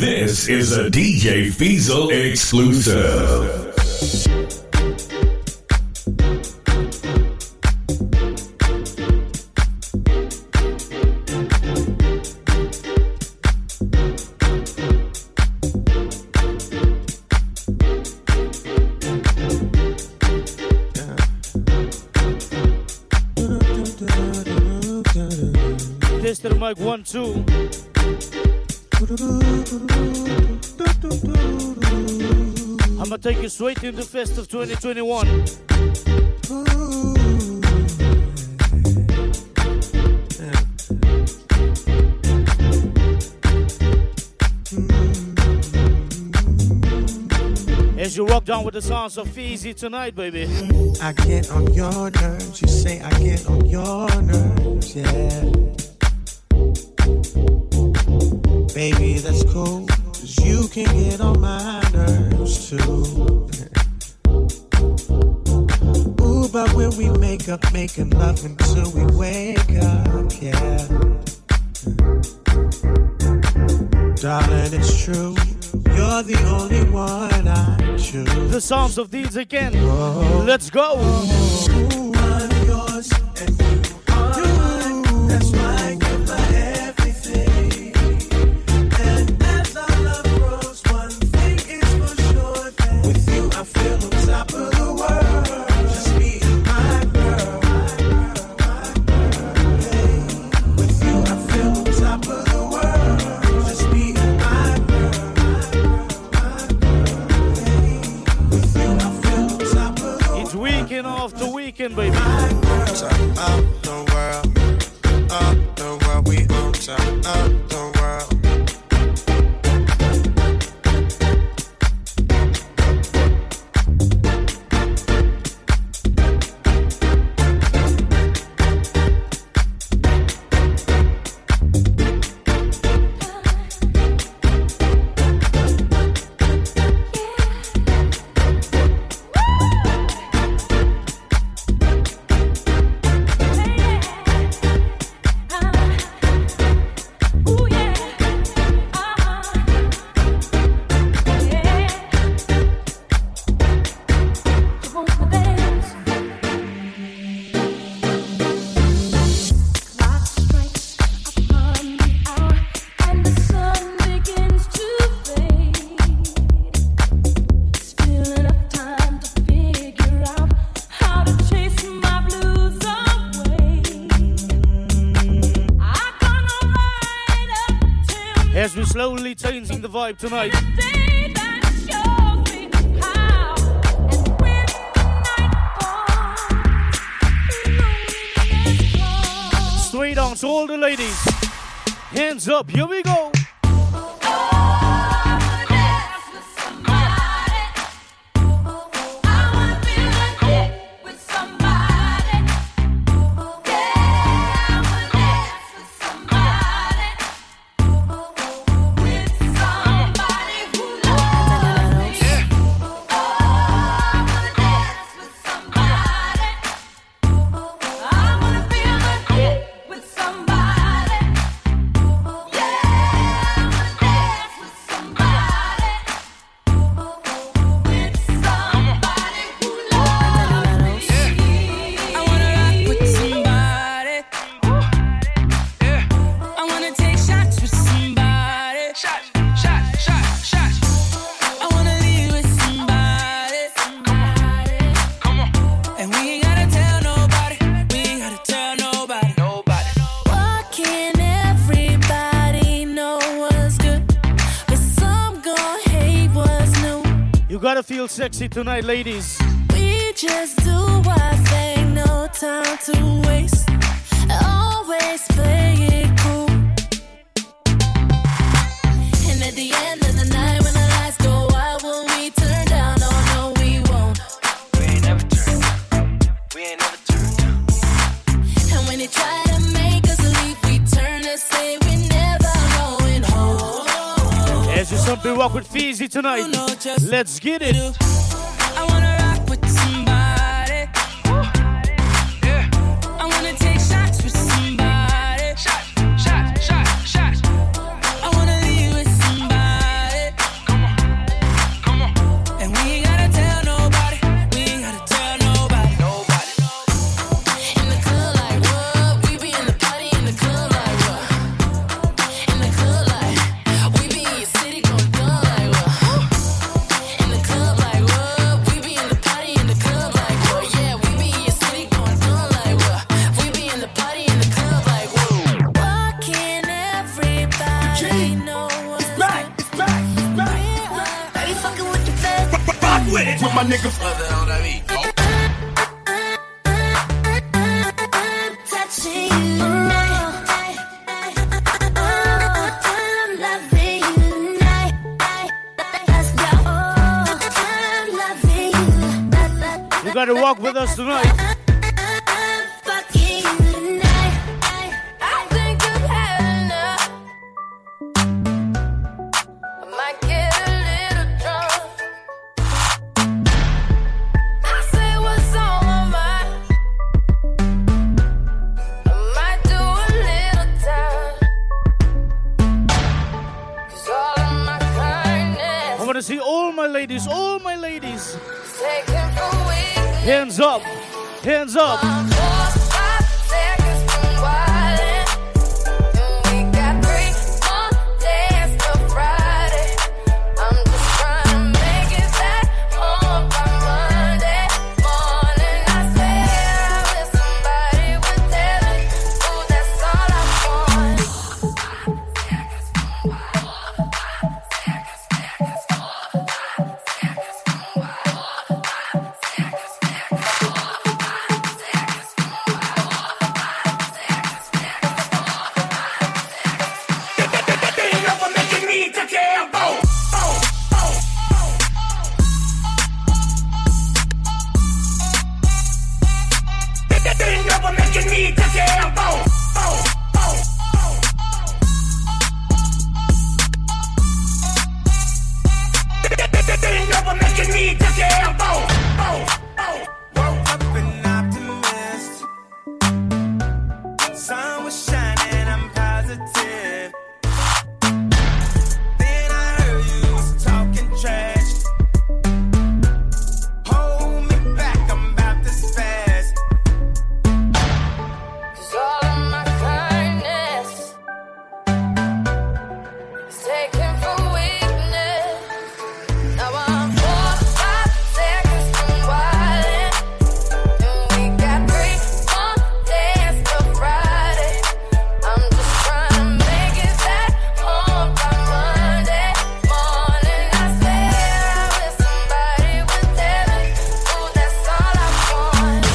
This is a DJ Feasel exclusive. Testing the mic 1, 2. I'ma take you straight into Festive 2021. As you rock down with the sounds of Feezy tonight, baby. I get on your nerves, you say I get on your nerves, yeah. Baby, that's cool, 'cause you can get on my nerves too. Ooh, but when we make up, making love until we wake up, yeah. Darling, it's true, you're the only one I choose. The sounds of these again. Oh. Let's go. Ooh, I'm yours and you are mine. That's why I give my everything. And as our love grows, one thing is for sure, that with you I feel on top of the world. Just me and my girl, hey. With you I feel on top of the world. Just me and my girl, hey. With you I feel on top of the world. It's weekend after weekend, baby. Top of the world, we on top of the world. As we're slowly changing the vibe tonight. Straight on to all the ladies. Hands up, here we go. Gotta feel sexy tonight, ladies. We just do our thing, no time to waste. Always play it cool. And at the end of the night, when the lights go out, will we turn down? Oh no, we won't. We ain't never turned down. We ain't never turned down. And when they try to make us leave, we turn and say we never going home. As you something rock with Feezy tonight. Let's get it. I wanna rock with somebody. Yeah. I wanna take shots with somebody. Shot. I wanna leave with somebody. my nigga. What the hell that mean? Touching you tonight. I'm loving you tonight. Let's go. I'm loving you. You gotta walk with us tonight. Fucking you tonight. I think I've had enough. I might get a little drunk. I say what's on my mind. I might do a little time. 'Cause all of my kindness I wanna see all my ladies, is taken for weakness. hands up, hands up. 4 or 5 seconds from wildin', and we got 3 more days till Friday. I'm just trying to make it back home by Monday morning. I swear I wish somebody would tell me, ooh, that's all I want. Woke up an optimist. Sun was shining, I'm positive. Then I heard you was talking trash. Hold me back, I'm about to spaz. 'Cause all of my kindness is taken for weakness. Now I'm 4 or 5 seconds from wildin', and we got 3 more days till Friday. I'm just trying to make it back home by Monday morning. I swear I wish somebody would tell me, ooh, that's all I want.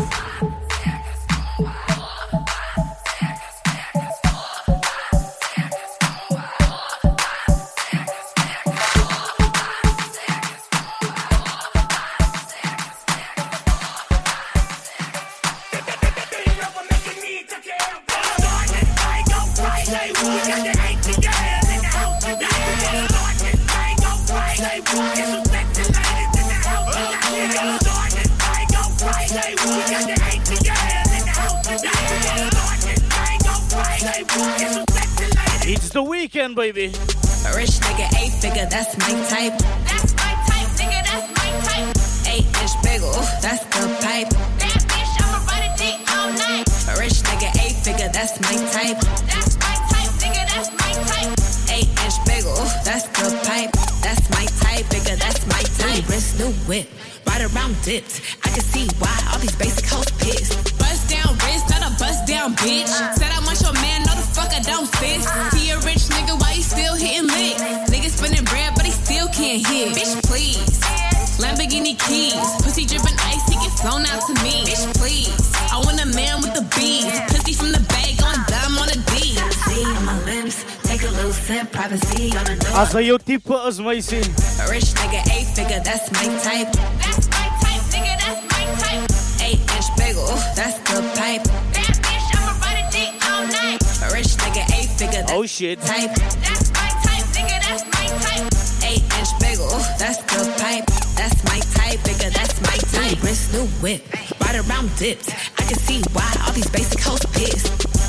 It's the weekend, baby. A rich nigga, 8-figure, that's my type. That's my type, nigga, that's my type. 8-inch bagel, that's the pipe. That bitch, I'ma ride a dick all night. A rich nigga, 8-figure, that's my type. That's my type, nigga, that's my type. 8-inch bagel, that's the pipe. That's my type, bigger, that's my type. Wrist, new whip, ride around dipped. I can see why all these basic hoes pissed. Bust down wrist, not a bust down bitch. Said I want your man, no the fuck I don't sis. He a rich nigga, why he still hitting licks? Nigga spinning bread, but he still can't hit. Bitch, please. Lamborghini keys, pussy dripping ice, he get flown out to me. Bitch, please. I want a man with the bees, pussy from the bag, going dumb on a D. See my lips, take a little sip, privacy on the door. As hy jou tipe is, meisie. A rich nigga, 8-figure, that's my type. That's my type, nigga, that's my type. 8-inch bagel, that's the pipe. That bitch, I'ma ride a dick all night. A rich nigga, 8-figure, that's Oh shit. type. That's my type, nigga, that's my type. 8-inch bagel, that's the pipe. That's my type, bigger, that's my type. Wrist, new whip, ride around dipped. I can see why all these basic hoes pissed.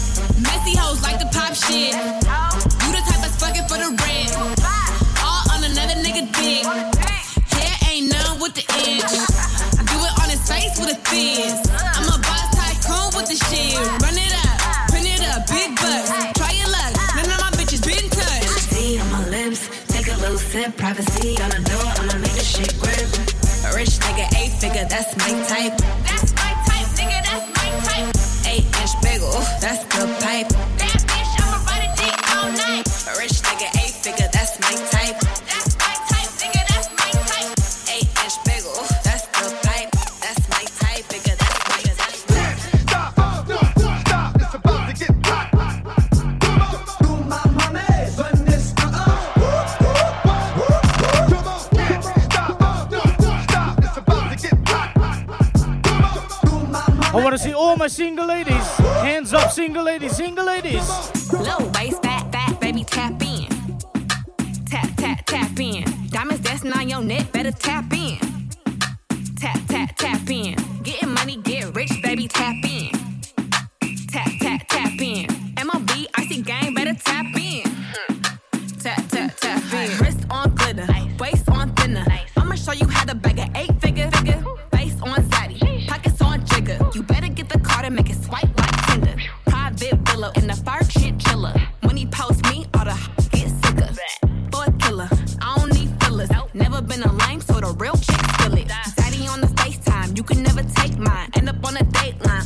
Messy hoes like to pop shit. You the type that's fucking for the rent. All on another nigga dick. Hair ain't none with the inch. Do it on his face with a fizz. I'm a boss tycoon with the shit. Run it up, print it up, big bucks. Try your luck, none of my bitches been touched. See on my lips, take a little sip. Privacy on the door, I'ma make the shit grip. A rich nigga, 8-figure, that's my type. That's my type, nigga, that's my type. 8-inch bagel, that's the pipe. That bitch, I'ma ride a dick all night. A rich nigga, 8-figure, that's my type. That's my type, nigga, that's my type. 8-inch bagel, want to see all my single ladies. Hands up, single ladies, single ladies. Low waist, fat, baby, tap in. Tap, tap, tap in. Diamonds dancing on your neck, better tap in. Tap, tap, tap in. Getting money, get rich, baby, tap in. Tap, tap, tap in. MOB, icy gang, better tap in. Tap, tap, tap in. Wrist on glitter, waist on thinner. I'ma show you how to bag an 8-figure. Face on zaddy, pockets on jigger. You better get the card and make it swipe like Tinder. Private villa in the fur chinchilla. When he post me, all the get sicker. For a killer, I don't need fillers. Never been a lame, so the real chick feel it. Daddy on the FaceTime, you can never take mine. End up on a dateline,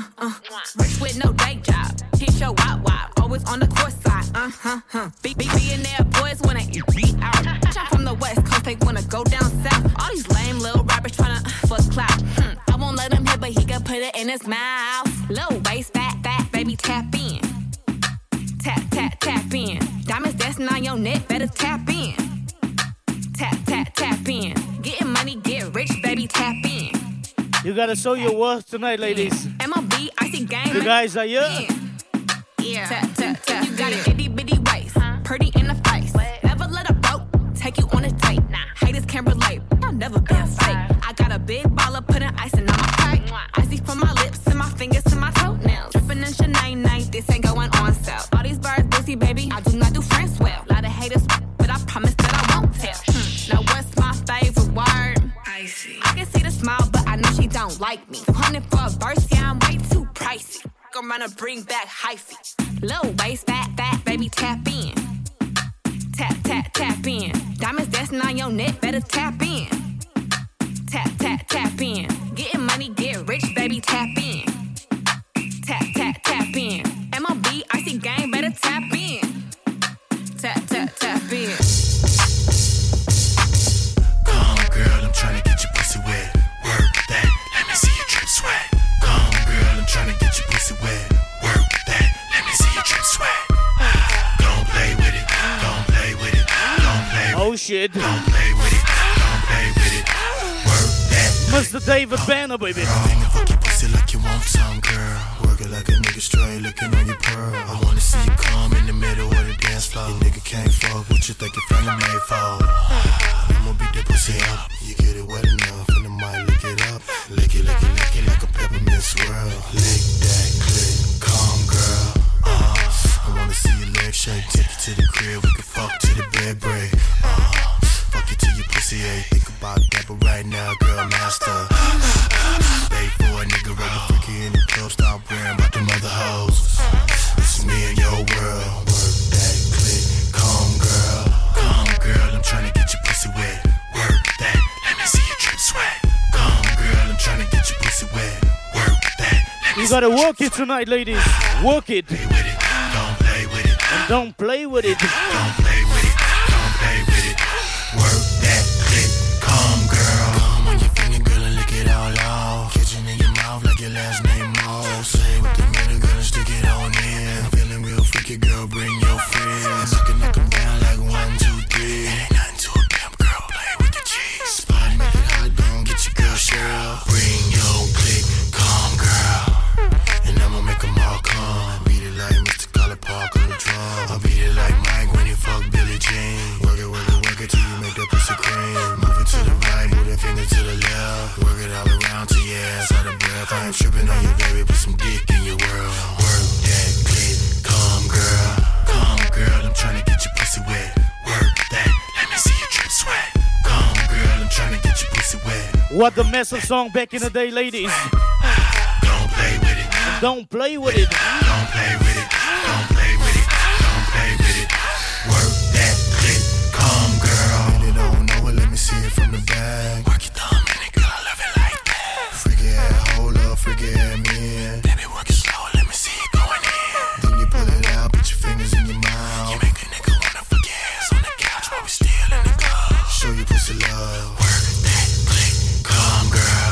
Rich with no day job, hit your wop, always on the course side, Billionaire boys wanna eat out. I'm from the West Coast, they wanna go down south. All these lame little rappers tryna fuck clout. I won't let him hit, but he can put it in his mouth. Low waist, fat, baby, tap in. Tap, tap, tap in. Diamonds dancing on your neck, better tap in. Tap, tap, tap in. Getting money, get rich, baby, tap in. You gotta show your worth tonight, ladies. MOB, icy gang. You guys are here. Yeah. Tap, tap, tap. You got an itty bitty waist, pretty in the face. Never let a broke take you on a date. Haters can't relate. I've never been fake. I got a big baller putting icing on my cake. Icy from my lips and my fingers to my toenails. Dripping in Sinead, this ain't going on sale. All these birds busy, baby. I do not do friends well. Lot of haters, but I promise that I won't tell. Now what's my favorite word? Icy. I can see the smile, but I know she don't like me. 200 for a verse, yeah, I'm way too pricey. I'm gonna bring back hyphy. Low waist, fat, baby, tap in. Tap, tap, tap in. Diamonds dancing on your neck, better tap in. Tap, tap, tap in. Getting money, get rich, baby, tap in. Tap, tap, tap in. MOB, icy gang, better tap in. Tap, tap, tap in. Come on, girl, I'm tryna get your pussy wet. Work that, let me see your drip sweat. Come on, girl, I'm tryna get your pussy wet. Work that, let me see your drip sweat. Don't play with it, don't play with it, don't play with it. Oh shit. Don't play with it, don't play with it. Work that. Mr. David Banner, baby. Finger fuck your pussy like you want some, girl. Work it like a nigga straight, looking on your pearl. I wanna see you come in the middle of the dance floor. Your nigga can't fuck what you think your family made for. I'ma beat that pussy up. You get it wet enough, and I might lick it up. Lick it like a peppermint swirl. Lick that click, calm girl. I wanna see your legs shake, take you to the crib, we can fuck to the bed break. Fuck you till your pussy ache. Think about that, but right now, girl, master. Pay for a nigga, right freaky in the club, stop worrying about them other hoes. It's me and your world. Work that click, calm girl, I'm tryna get your pussy wet. Work that, let me see your drip sweat. Calm girl, I'm tryna get your pussy wet. Work that, let me You gotta work it tonight, ladies. Work it. play with it. Don't play with it. And don't play with it. Don't play with it. Don't play with it. Work that click, calm girl. Come on your finger, girl, and lick it all off. Kitchen in your mouth like your last name Moss. Say with the middle, girl, and stick it on in. Feeling real freaky, girl, bring your friends. I can knock 'em down like 1, 2, 3. It ain't nothing to a pimp, girl, play with the cheese. Spot, make it hot, don't get your girl Cheryl. Bring your click, calm girl. And I'ma make 'em all come. Beat it like Mr. Collar Park on the drum. I'll beat it like Mike when he fuck Billie Jean. Work it till you make that pussy cream. Move it to the right, move that finger to the left. Work it all around till your ass out of breath. I ain't tripping on you, baby, put some dick in your world. Work that click, calm girl, I'm tryna get your pussy wet. Work that, let me see your drip sweat. Calm girl, I'm tryna get your pussy wet. What the massive song back in the day, ladies. Don't play with it. Don't play with it. Don't play with it. Don't play with it. Don't play with it. Work that click, calm girl. They don't know it, let me see it from the back. Work your thumb in it, girl, I love it like that. Freaky ass, hold up, freaky ass man. Baby, work it slow, let me see it going in. Then you pull it out, put your fingers in your mouth. You make a nigga wanna forget ass on the couch while we still in the club. Show you pussy love. Work that click, calm girl.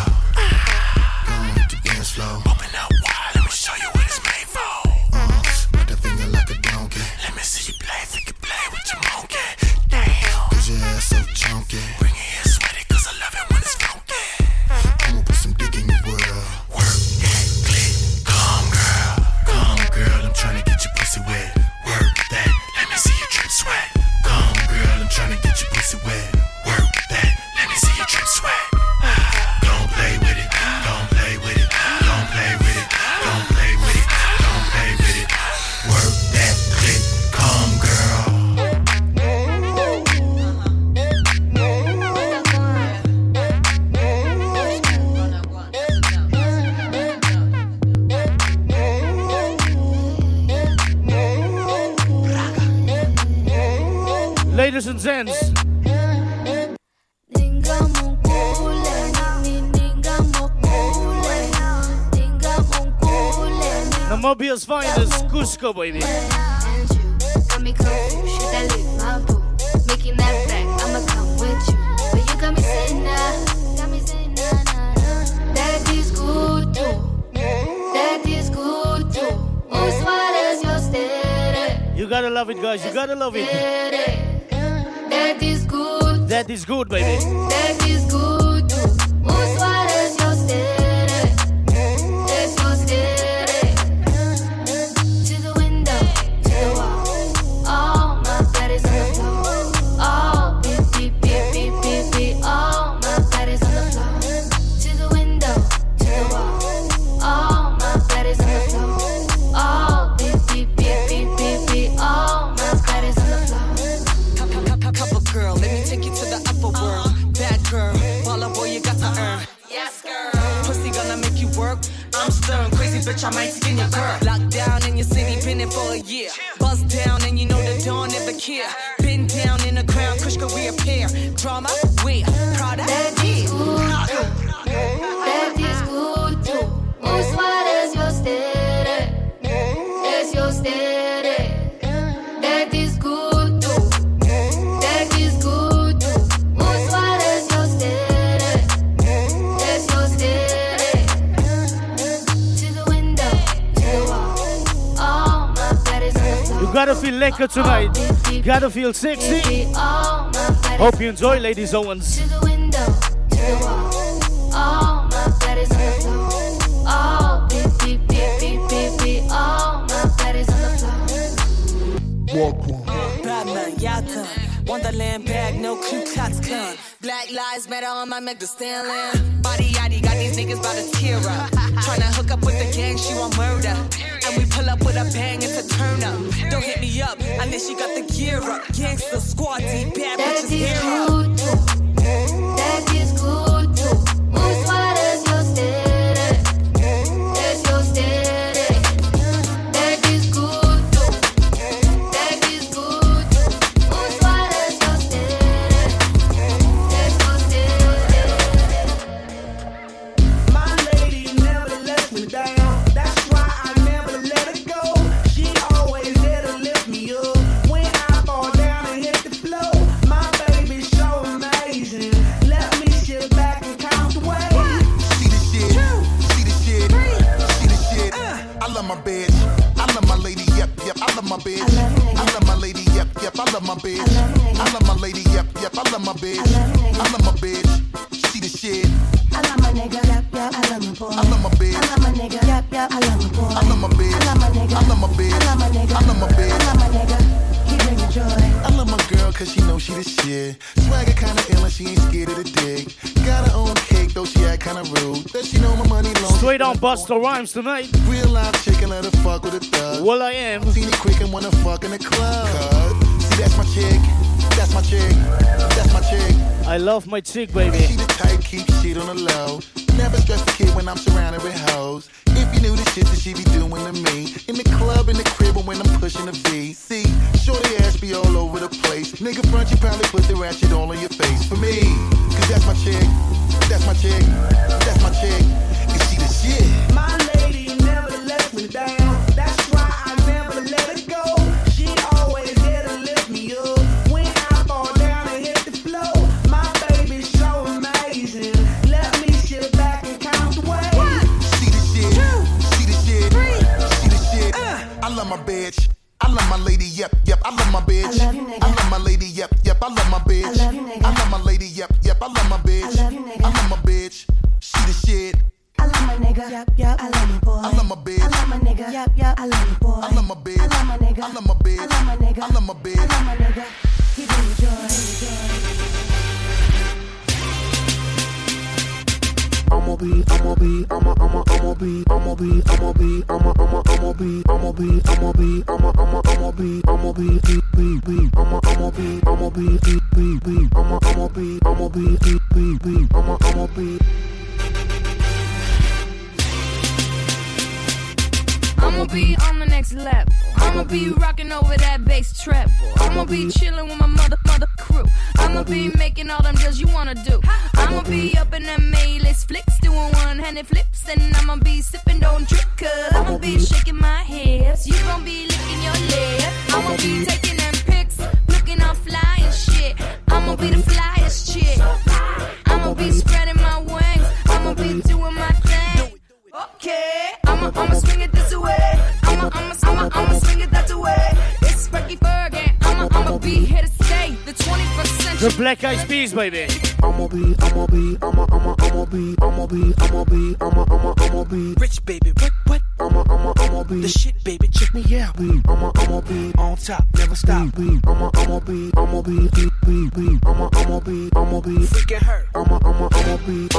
Go hit the dance floor. Open up wide, let me show you what it's made for. Put that finger like a donkey. Let me see you play, think you play with your monkey. Damn, cause your ass so chunky. Bring it here, sweaty, cause I love it when it's funky. I'ma put some dick in your world. Work that Owen's ends. Namibia's finest, Cusco, baby. And you got me confused. Should I leave my boo? Making that back, I'ma come with you. But you got me saying nah. That is good too. That is good too. As far as your steady. You gotta love it, guys. You gotta love it. That is good. That is good, baby. That is good too. As far as your steady. That's your steady. To the window, to the wall. All my bodies on the floor. All beep, beep, beep, beep, beep, beep. All my bodies on the floor. To the window, to the wall. All my bodies on the floor. All beep, beep, beep, beep, beep, beep. All my bodies on the floor. Couple girl, let me take you to the upper world. Bad girl, baller boy, you got to earn. Yes, girl. Pussy gonna make you work. I'm stern, crazy bitch, I might skin your girl. Locked down in your city, been in for a year. Buzz down and you know the dawn never care. Been down in the crown, Kush could reappear. Drama, where? Prada, That is good too. That is good too. As far as your steady. That's your steady. That is good too. That is good too. As far as your steady. That's your steady. To the window, to the wall. All my bodies on the floor. You gotta feel lekker tonight. You gotta feel sexy. All my bodies Hope you enjoy, ladies Owens. to the window, to the wall. All my bodies on the floor. All beep, beep, beep, beep, beep, beep. All my bodies on the floor. Batman, Yata, Wonderland bag, no Ku Klux Klan. Black Lives Matter on my Meg Thee Stallion. Body yaddy, got these niggas about to tear up. Tryna hook up with the gang, she want murder. And we pull up with a bang, it's a turn up. Don't hit me up unless you got the gear up. Gangsta squad, deep bad That bitches is gear up. good too. That is good too. As far as your steady. That's your steady. That is good too. That is good too. As far as your steady. That's your steady. My lady never lets me down. That's why I never let her go. She always there to lift me up when I fall down and hit the floor. My baby's so amazing. Let me sit back and count the way. See the shit, see the shit, see the shit. I love my bitch, I love my lady, yep, I love my bitch. I love my lady, yep, I love my bitch. I love my lady, yep, I love my bitch. I love my bitch, see the shit. I love my nigga, yep, I love my boy. I love my bitch, I love my nigga, yep, I love my boy. I love my bitch, I love my nigga, I love my bitch, I love my nigga, I love my bitch. I love my nigga, he bring me joy. I love my girl cause she knows she the shit. Swagger kinda ill and she ain't scared of the dick. Got her own cake though she act kinda rude. Does she know my money long? Straight on Busta Rhymes tonight. Real life chicken, let her fuck with a thug. Well, I am. Seen it quick and wanna fuck in the club. See, that's my chick, that's my chick, that's my chick. I love my chick, baby. She the type, keep shit on the low. Never stress the kid when I'm surrounded with hoes. If you knew the shit that she be doing to me. In the club, in the crib, or when I'm pushing the V. See, shorty ass be all over the place. Nigga front, you probably put the ratchet all on your face. For me, cause that's my chick, that's my chick, that's my chick. And she the shit. My lady never lets me down. That's why I never let her go. She always there to lift me up when I fall down and hit the floor. My baby's so amazing. Let me sit back and count the way. See the shit, see the shit, see the shit. I love my bitch. I love my lady, yep, I love my bitch. I love you, nigga. I love my lady, yep, I love my bitch. I love you, nigga. I love my lady, yep, I love my bitch. I love you, nigga. I love my bitch. She the shit. I love my nigga, yep, I love my boy. I love my bitch. I love my nigga, yep, I love my boy. I love my bitch. I love my nigga, I love my bitch. I love my nigga, I love my bitch. I love my nigga, he bring me joy. I'ma be, I'ma be on the next level. I'ma be rocking over that bass trap. I'ma be chilling with my mother crew. I'ma be making all them deals you wanna do. I'ma be up in them A-list flicks, doing one-handed flips, and I'ma be sipping, don't drip, cause I'ma be shaking my hips. You gon' be licking your lip. I'ma be taking them pics, looking all fly and shit. I'ma be the flyest chick. I'ma be spreading my wings. I'ma be doing my thing. Okay, I'ma swing it this way. I'ma swing it that way. It's Frankie Fergie. I'ma be here to stay. The 21st century. The Black Eyed Peas, baby. I'ma be rich, baby. What? I'ma be the shit, baby. Check me out. I'ma be on top, never stop. I'ma be freaking hurt. I'ma be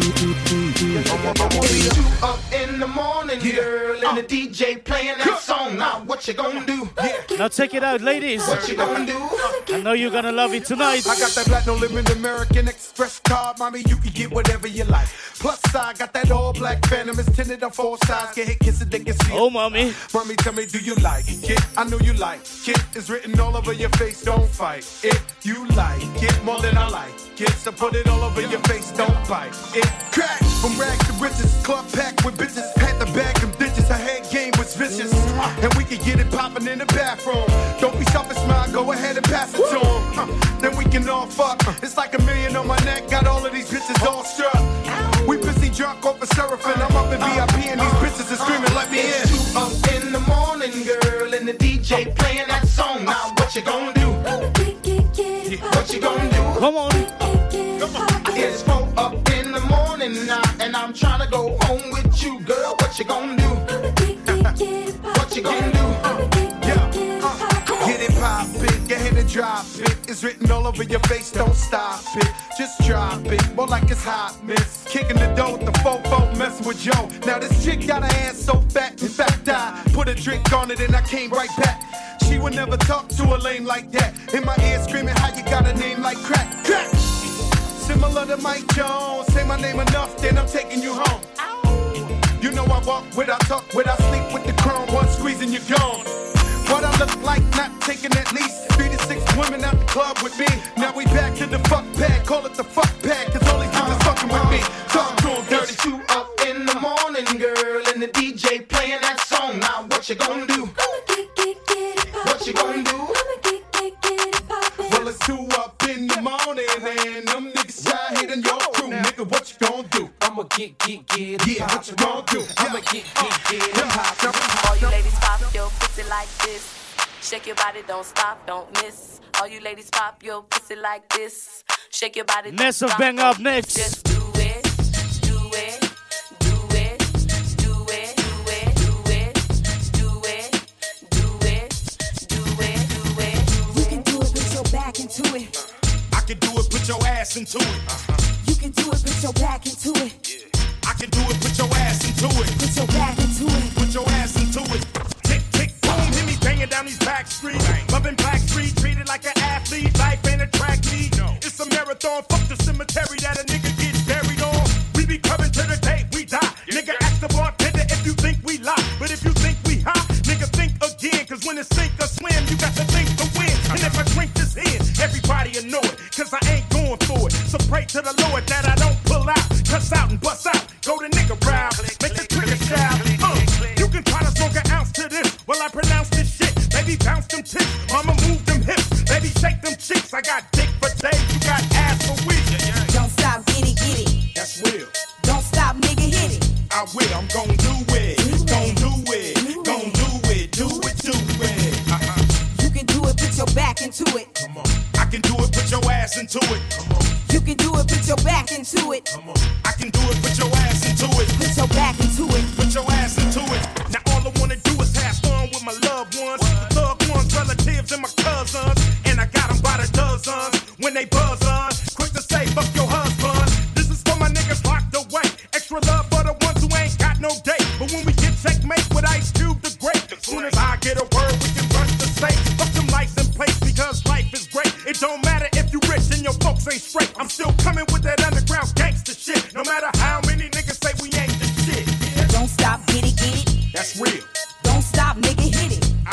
2 up in the morning, girl, and the DJ playing that song. Now what you gonna do? Now check it out, ladies. What you gonna do? I know you're gonna love it tonight. I got that black no limit American Express card, mommy. You can get whatever you like. Plus, I got that all black Phantom. It's tinted on 4 sides. Get hit, kiss it, they can see it. Oh, mommy. Mommy, tell me, do you like it? I know you like it. It's written all over your face. Don't fight it. You like it more than I like it. So put it all over your face. Don't bite it. Crack from rags to riches. Club packed with bitches. Had to bag them ditches. Her head game was vicious. And we can get it popping in the bathroom. Don't be selfish, man. Go ahead and pass it to him. Then we can all fuck. It's like $1 million on my neck. Got all of these bitches all struck. We busy drunk off a surfing. I'm up in VIP and these bitches are screaming, let me in. 2 up in the morning, girl, and the DJ playing that song. Now what you gonna do? What you gonna do? Come on. It's 4 up in the morning now, and I'm trying to go home with you, girl. What you gonna do? What you gonna do? Get it poppin', get hit and drop it. It's written all over your face, don't stop it. Just drop it, more like it's hot, miss. Kicking the dough with the fofo, messing with Joe. Now this chick got her ass so fat, in fact I put a drink on it and I came right back. She would never talk to a lame like that. In my ear screaming how you got a name like crack, crack. Similar to Mike Jones, say my name enough, then I'm taking you home. You know I walk without talk, without sleep with the chrome, one squeezing you gone. What I look like, not taking at least 3 to 6 women out the club with me. Now we back to the fuck pad, call it the fuck pad, cause all these niggas fucking with me. Talk to them dirty. It's 2 up in the morning, girl, and the DJ playing that song. Now what you gonna do? What you gonna do? Well, it's 2 up in the morning, and them niggas out here in your crew. Nigga, what you gonna do? I'ma get it. Yeah, what you gonna do? I'ma get it. All you ladies pop your pussy like this. Shake your body, don't stop, don't miss. All you ladies pop your pussy like this. Shake your body, don't Nessa stop, Bang don't up miss. next. Just do it, do it, do it, do it, do it, do it, do it, do it, do it, do it. You can do it, put your back into it. I can do it, put your ass into it. You can do it, put your back into it. I can do it, put your ass into it. Put your back into it. Put your ass into it. Tick, tick, boom, hit me banging down these back streets. Loving Black Street, treated like an athlete. Life ain't a track meet. It's a marathon, fuck the cemetery that a nigga gets buried on. We be coming to the day we die. Nigga, ask the bartender if you think we lie. But if you think we hot, nigga, think again. Cause when it's sink or swim, you got to think to win. And if I drink this in, everybody will know it. Cause I ain't going for it. So pray to the Lord that I don't pull out. Cuss out and bust out. Go to nigga round. Make the trigger shout. You can try to smoke an ounce to this. Well, I pronounce this shit. Baby, bounce them tits. Mama, move them hips. Baby, shake them cheeks. I got dick for days. You got ass for weeks. Don't stop, get it. That's real. Don't stop, nigga, hit it. I will. I'm gon' do it. Gon' do it. Gon' do it. Do it. Do it. You can do it, put your back into it. Come on. I can do it. Put your ass into it. Come on. You can do it, put your back into it. Come on. I can do it. Put your ass into it. Put your back into it. Put your ass into it. Now all I wanna do is have fun with my loved ones, thug ones, relatives, and my cousins. And I got them by the dozens. When they buzz on, quick to say fuck your husband. This is for my niggas locked away. Extra love for the ones who ain't got no date. But when we get checkmate with Ice Cube the Great, as soon as I get a word, we can rush the state. Fuck them license plates because life is great. It don't matter if you rich and your folks ain't straight. I'm still coming with that underground gangster shit. No matter how many niggas say we ain't the shit. Don't stop, get it. That's real. Don't stop, nigga, hit it. I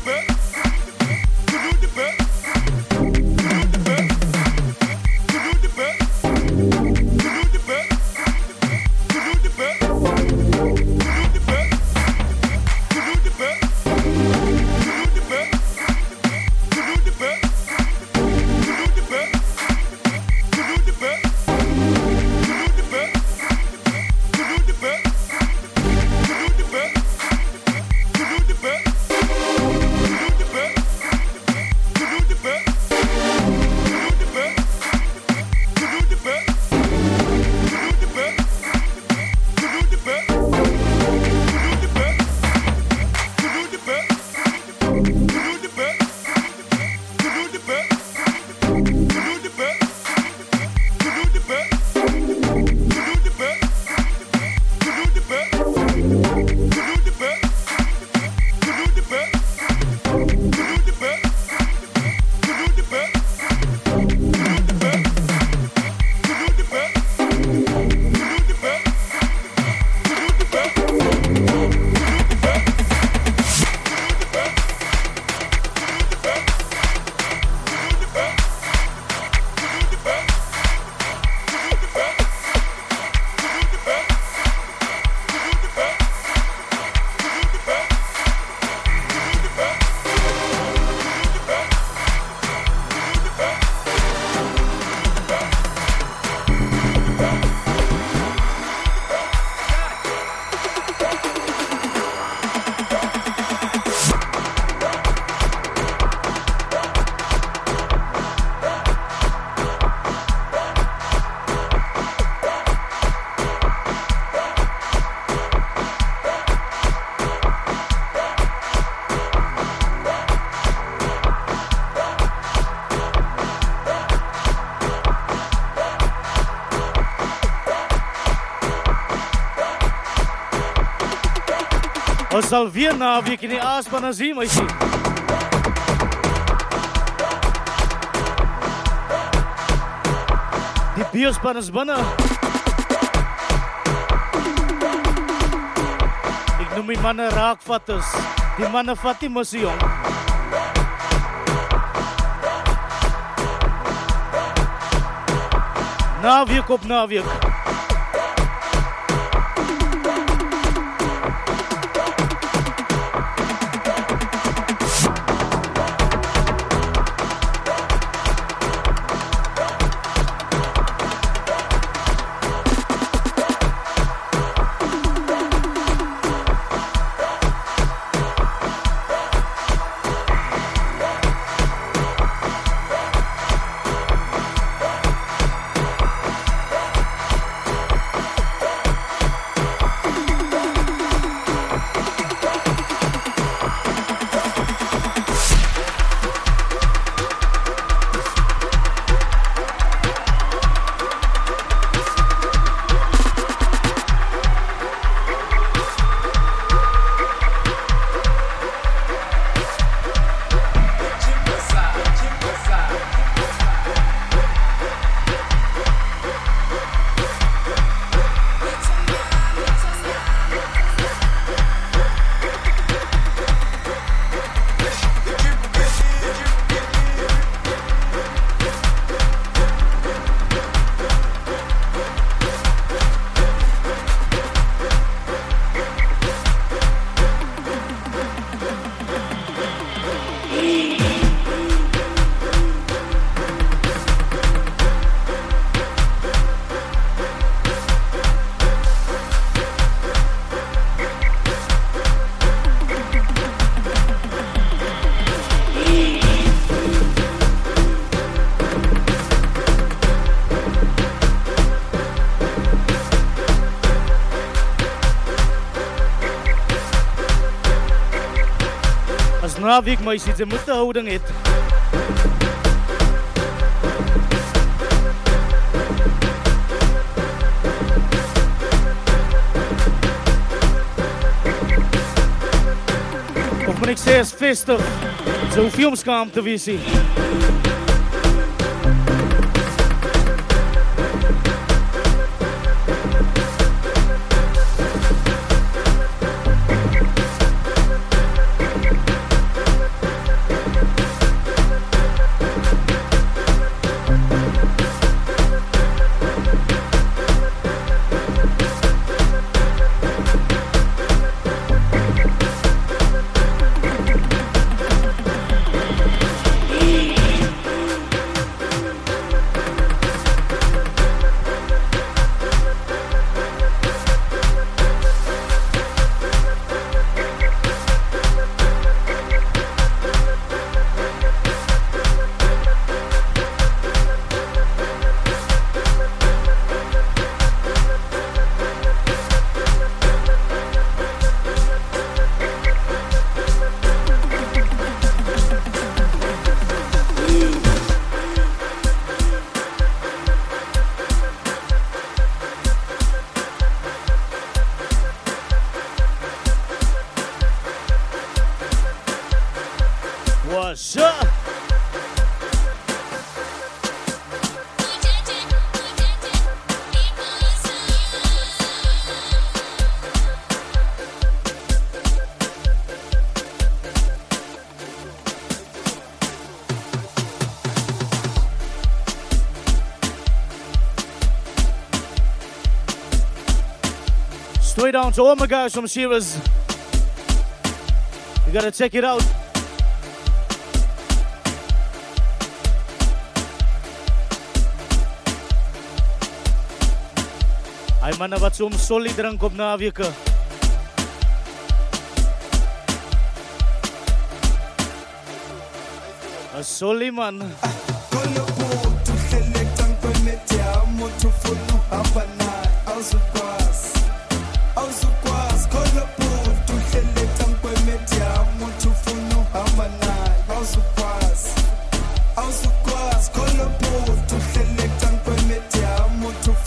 Ons sal weer naweek in die aaspan as hier, meisie. Die bierspan is binne. Ek noem die manne raakvatters. Die manne vat die missie, jong. Naweek op naweek. Naweek meisies, jy moet 'n houding hê. Of moet ek sê is festig. So hoef jy om skaam te wees nie. What's up? Straight down to all my guys from Shivers. You gotta check it out. Ay man wat soms solid drank op naweke. A soli man.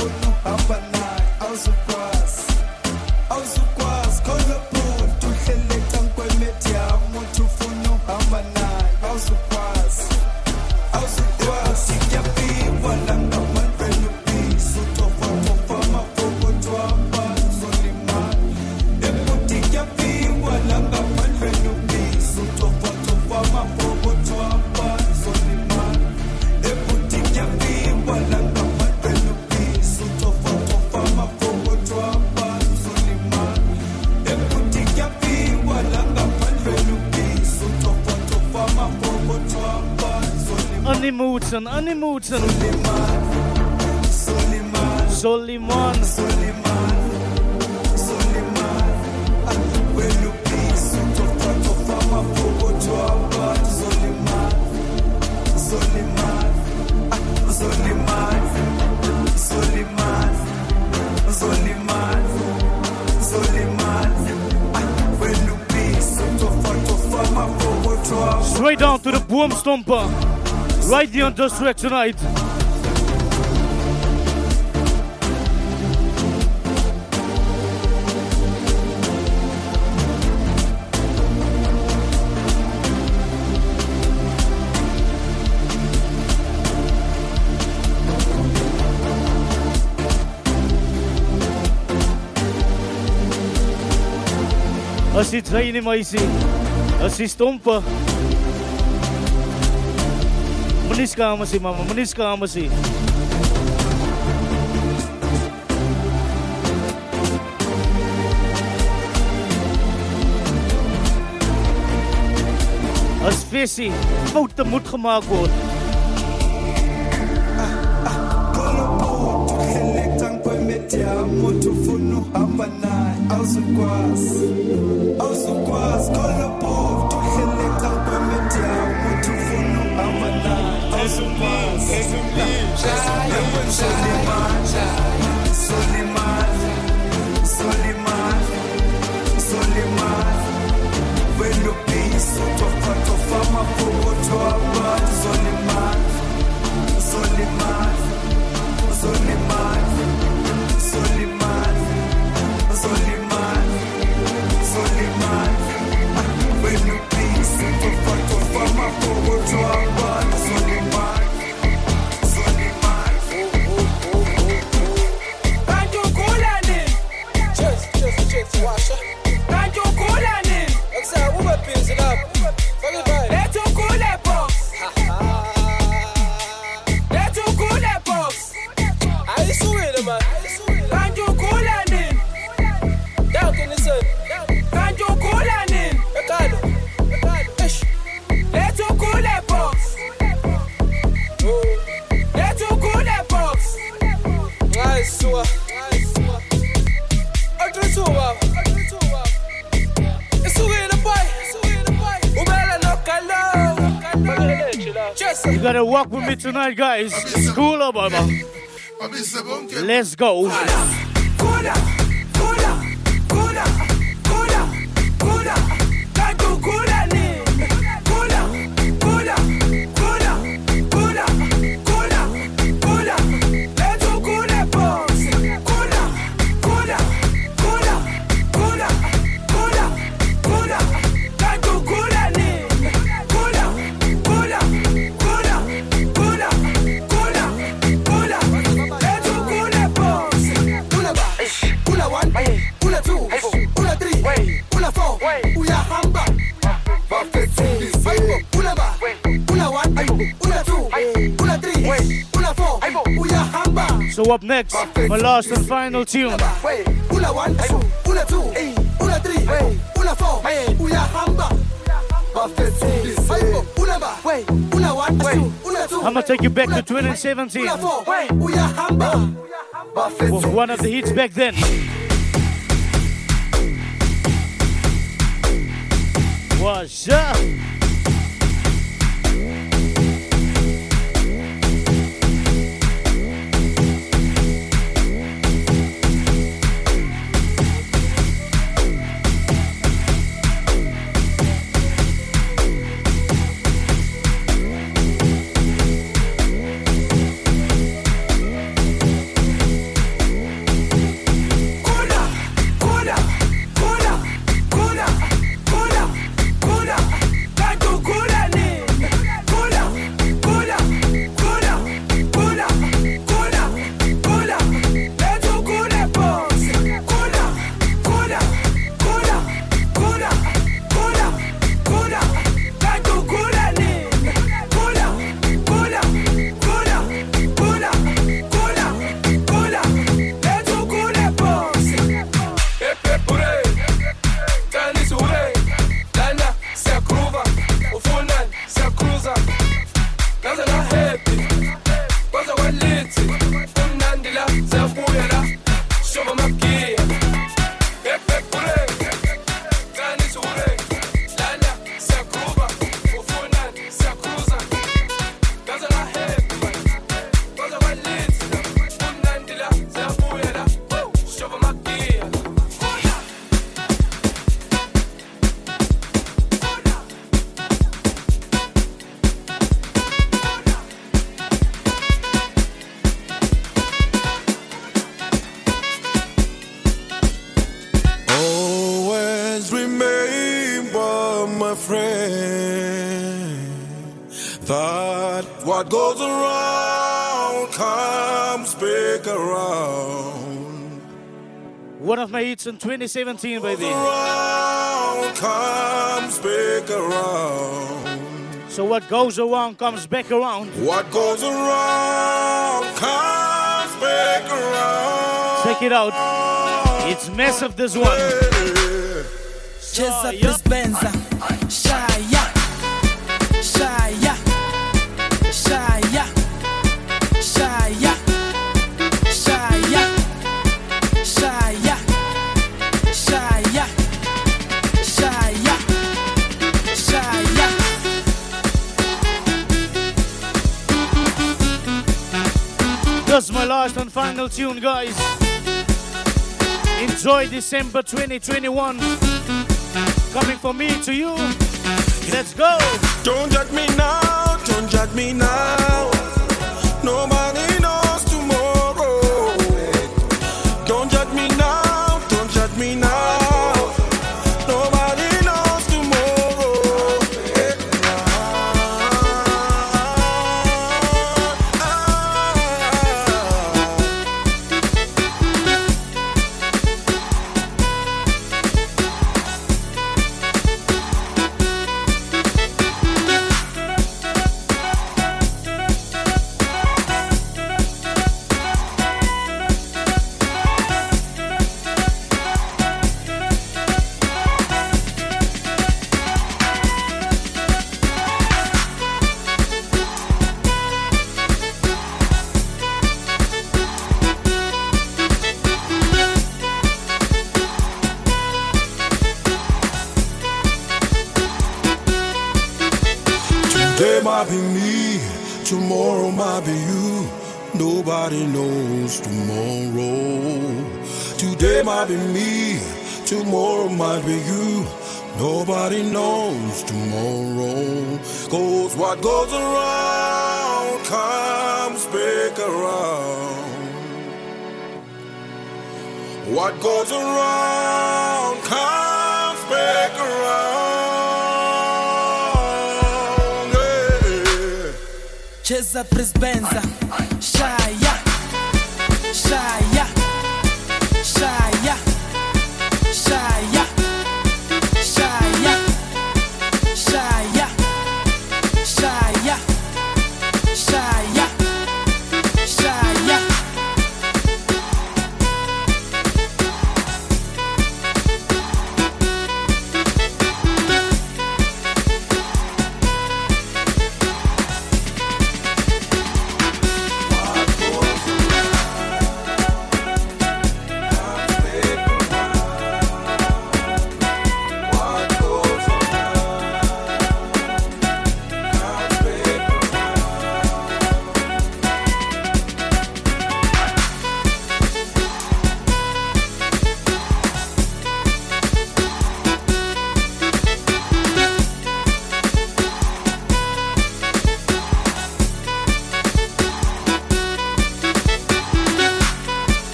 Awuzukwazi, khona Moodsen, Annie Moodsen. Soliman. Straight down to the boom stomper. Right here on Just Track tonight. As die treine meisie, as die stomper. Manis ka ama si mama, manis ka ama si. As visie, foute moet gemaakt worden. You gotta walk with me tonight, guys. Cool up, Baba. Let's go. So up next, my last and final tune. I'ma take you back to 2017 with one of the hits back then. What's up? bathi umnandi la siyabuya la shoba magia back back buleng kani sure lala siyakuba ufuna siyakruza gaza la head gaza wa lit umnandi la siyabuya la shoba magia. Always remember, my friend, that what goes around comes back around. One of my hits in 2017, baby. Around comes back around. So what goes around comes back around. What goes around comes back around. Check it out. It's massive, this one. Cheza Dispenza. Shaya. Shaya. Shaya. Shaya. Shaya. Shaya. Shaya. Shaya. Shaya. That's my last and final tune, guys. Enjoy December 2021. Coming from me to you. Let's go. Don't judge me now, don't judge me now. Nobody knows tomorrow. Don't judge me now, don't judge me now. Nobody knows tomorrow. Today might be me, tomorrow might be you. Nobody knows tomorrow. Today might be me, tomorrow might be you. Nobody knows tomorrow. 'Cause what goes around comes back around. What goes around comes back around. Cheza Dispenza.